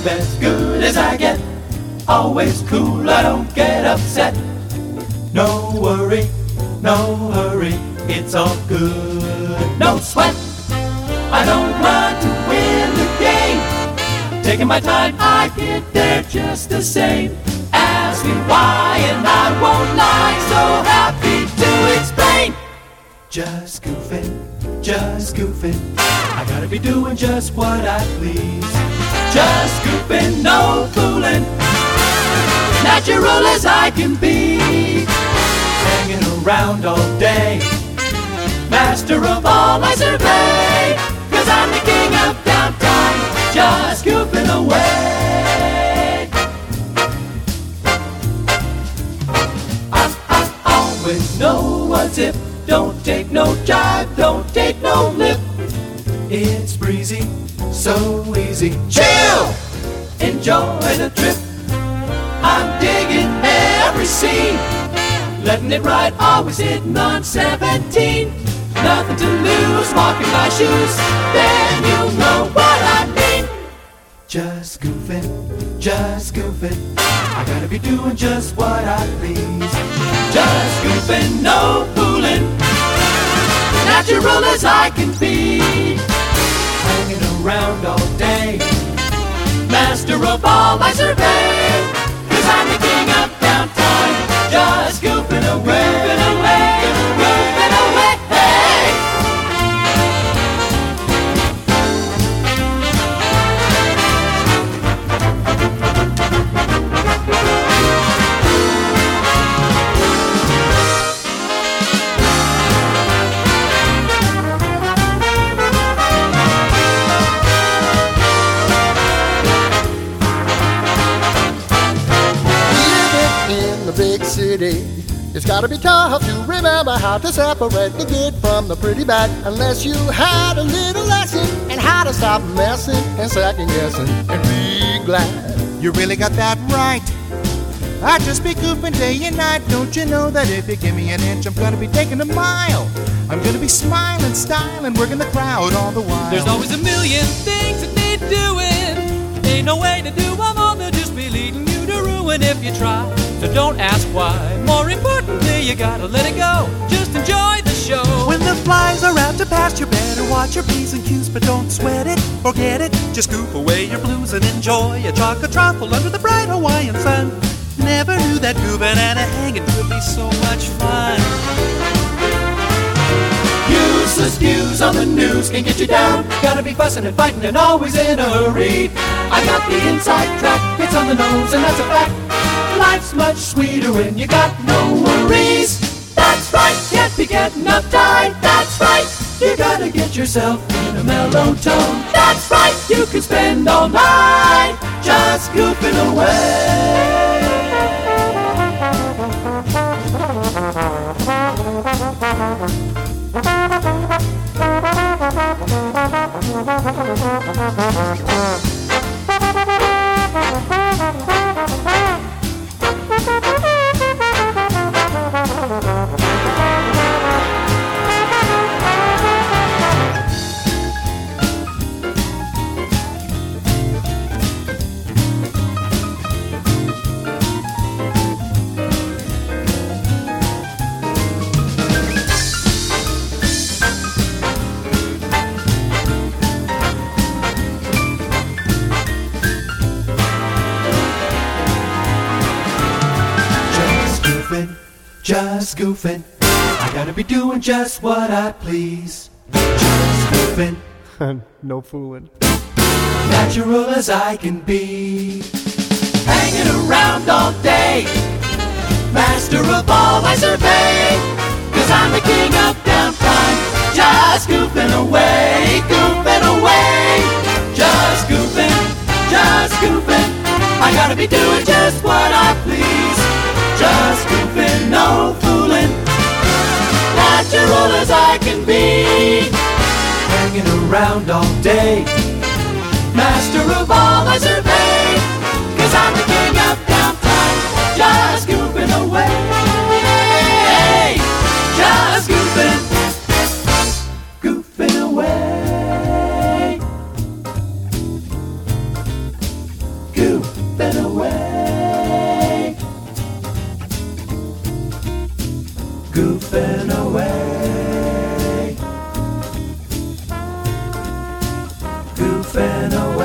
as good as I get. Always cool, I don't get upset. No worry, no hurry, it's all good. No sweat, I don't run to win the game. Taking my time, I get there just the same. Ask me why and I won't lie, so happy to explain. Just goofing, I gotta be doing just what I please. Just goofing, no fooling, natural as I can be. Hanging around all day, master of all I survey. 'Cause I'm the king of downtime, just goofing away. I always know what's if. Don't take no jive, don't take no lip. It's breezy, so easy. Chill, enjoy the trip. I'm digging every scene, letting it ride, always hitting on 17. Nothing to lose, walking my shoes, then you know what I mean. Just goofing, I gotta be doing just what I please. Just goofing, no fooling, natural as I can be. Hanging around all day, master of all I survey. 'Cause I'm the king of downtime, just goofing away, goofing away, goofing away. Hey! It's gotta be tough to remember how to separate the good from the pretty bad, unless you had a little lesson in how to stop messing and second guessing and be glad You really got that right. I just be goofing day and night. Don't you know that if you give me an inch, I'm gonna be taking a mile. I'm gonna be smiling, styling, working the crowd all the while. There's always a million things that need doing. Ain't no way to do them all, they'll just be leading you to ruin if you try. So don't ask why. More importantly, you gotta let it go. Just enjoy the show. When the flies are out to pasture, better watch your P's and Q's, but don't sweat it, forget it. Just goof away your blues and enjoy a chocolate truffle under the bright Hawaiian sun. Never knew that goofing and a hanging could be so much fun. Useless views on the news can get you down. Gotta be fussing and fighting and always in a hurry. I got the inside track, it's on the nose and that's a fact. Life's much sweeter when you got no worries. That's right, can't be getting uptight. That's right, you gotta get yourself in a mellow tone. That's right, you can spend all night just goofing away. Just goofing, I gotta be doing just what I please. Just goofing, no fooling. natural as I can be. Hanging around all day, master of all I survey. 'Cause I'm the king of downtime, just goofing away, goofing away. Just goofing, I gotta be doing just what I please. Just goofing, no fooling, natural as I can be. Hanging around all day, master of all I survey. 'Cause I'm the king of downtime, just goofing away. Just goofing away. Fano.